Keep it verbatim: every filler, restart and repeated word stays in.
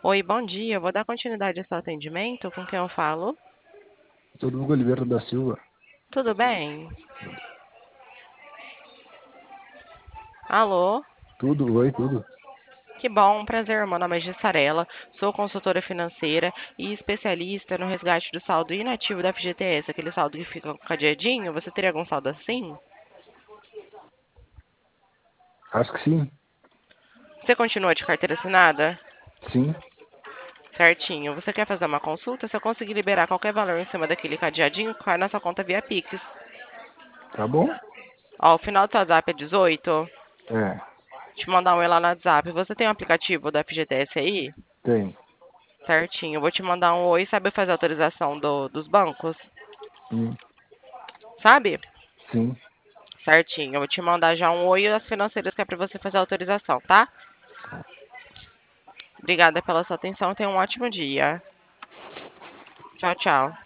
Oi, bom dia. Eu vou dar continuidade ao seu atendimento. Com quem eu falo? Todo Hugo Oliveira da Silva. Tudo bem? Alô? Tudo, oi, tudo. Que bom, prazer. Meu nome é Gessarela, sou consultora financeira e especialista no resgate do saldo inativo da F G T S, aquele saldo que fica cadeadinho. Você teria algum saldo assim? Acho que sim. Você continua de carteira assinada? Sim, Certinho. Você quer fazer uma consulta? Se eu conseguir liberar qualquer valor em cima daquele cadeadinho, cai na sua conta via Pix. tá bom? Ó, o final do seu WhatsApp é dezoito. É, Te mandar um oi lá no WhatsApp. Você tem um aplicativo da F G T S aí? tem. Certinho. Eu vou te mandar um oi. Sabe fazer autorização do, dos bancos? Hum, Sabe? sim. Certinho. Eu vou te mandar já um oi e as financeiras que é pra você fazer a autorização, tá? Obrigada pela sua atenção. Tenha um ótimo dia. Tchau, tchau.